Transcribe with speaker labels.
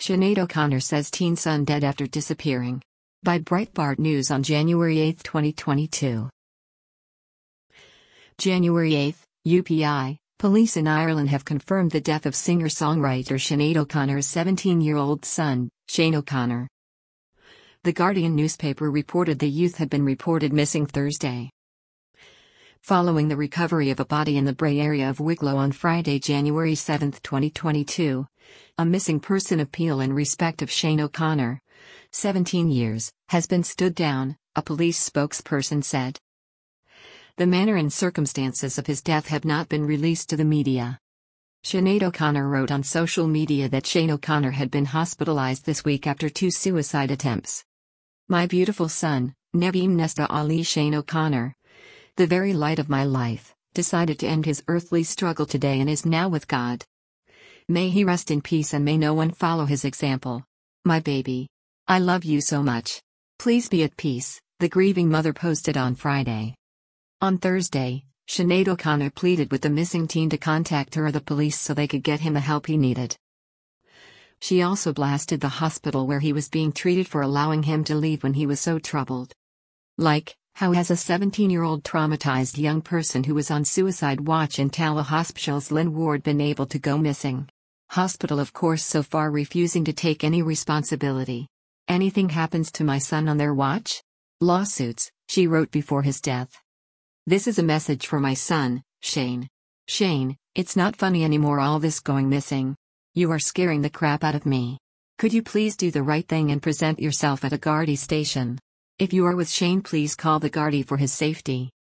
Speaker 1: Sinead O'Connor says teen son dead after disappearing. By Breitbart News on January 8, 2022. January 8, UPI, police in Ireland have confirmed the death of singer-songwriter Sinead O'Connor's 17-year-old son, Shane O'Connor. The Guardian newspaper reported the youth had been reported missing Thursday. Following the recovery of a body in the Bray area of Wicklow on Friday, January 7, 2022, a missing person appeal in respect of Shane O'Connor, 17 years, has been stood down, a police spokesperson said. The manner and circumstances of his death have not been released to the media. Sinead O'Connor wrote on social media that Shane O'Connor had been hospitalized this week after 2 suicide attempts. My beautiful son, Neveem Nesta Ali Shane O'Connor, the very light of my life, decided to end his earthly struggle today and is now with God. May he rest in peace and may no one follow his example. My baby. I love you so much. Please be at peace, the grieving mother posted on Friday. On Thursday, Sinead O'Connor pleaded with the missing teen to contact her or the police so they could get him the help he needed. She also blasted the hospital where he was being treated for allowing him to leave when he was so troubled. How has a 17-year-old traumatized young person who was on suicide watch in Tallaght Hospital's Lynn ward been able to go missing? Hospital of course so far refusing to take any responsibility. Anything happens to my son on their watch? Lawsuits, she wrote before his death. This is a message for my son, Shane. Shane, it's not funny anymore all this going missing. You are scaring the crap out of me. Could you please do the right thing and present yourself at a Gardaí station? If you are with Shane, please call the Gardaí for his safety.